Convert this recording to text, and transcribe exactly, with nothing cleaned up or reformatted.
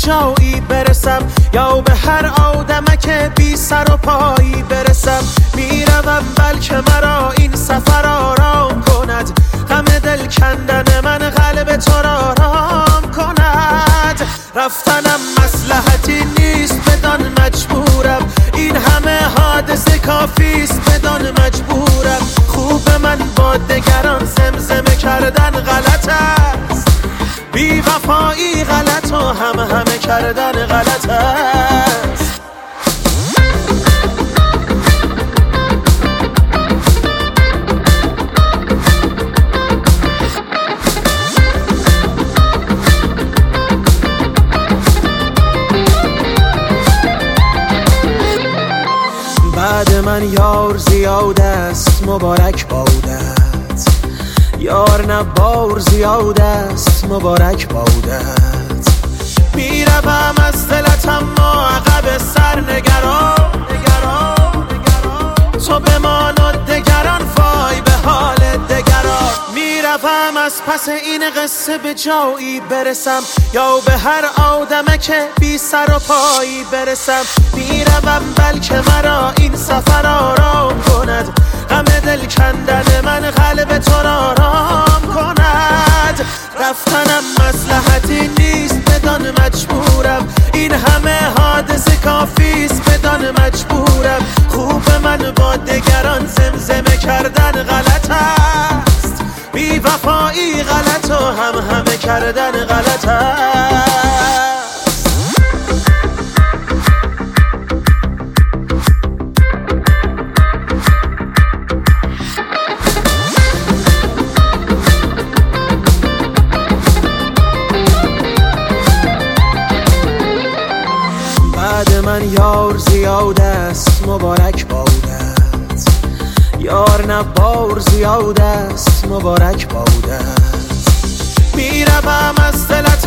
جایی برسم یا به هر آدمک بی سر و پایی برسم. میروم بلکه مرا این سفر آرام کند، غم دل کندن من قلب تو را آرام کند. رفتنم مصلحتی نیست بدان مجبورم، این همه حادثه کافیست بدان مجبورم. خوب من با دگران زمزمه کردن غلط است، بی وفایی غلط و هم همه کردن غلط است. بعد من یار زیاد است مبارک بادت، یار نه بار زیاد است مبارک بادت. میروم از دلت اما عقب سر نگران، تو بمان و دگران وای به حال دگران. میروم از پس این قصه به جایی برسم یا به هر آدمک بی سر و پایی برسم. میروم بلکه مرا این سفر آرام کند، غم دل کندن من قلب تو را آرام کند. رفتنم مصلحتی نیست بدان مجبورم، این همه حادثه کافیست بدان مجبورم. خوب من با دگران زمزمه کردن غلط است، بی وفایی غلط و هم همه کردن غلط است. بعد من یار زیاد است مبارک بادت، یار نه بار زیاد است مبارک بادت. میروم از دلت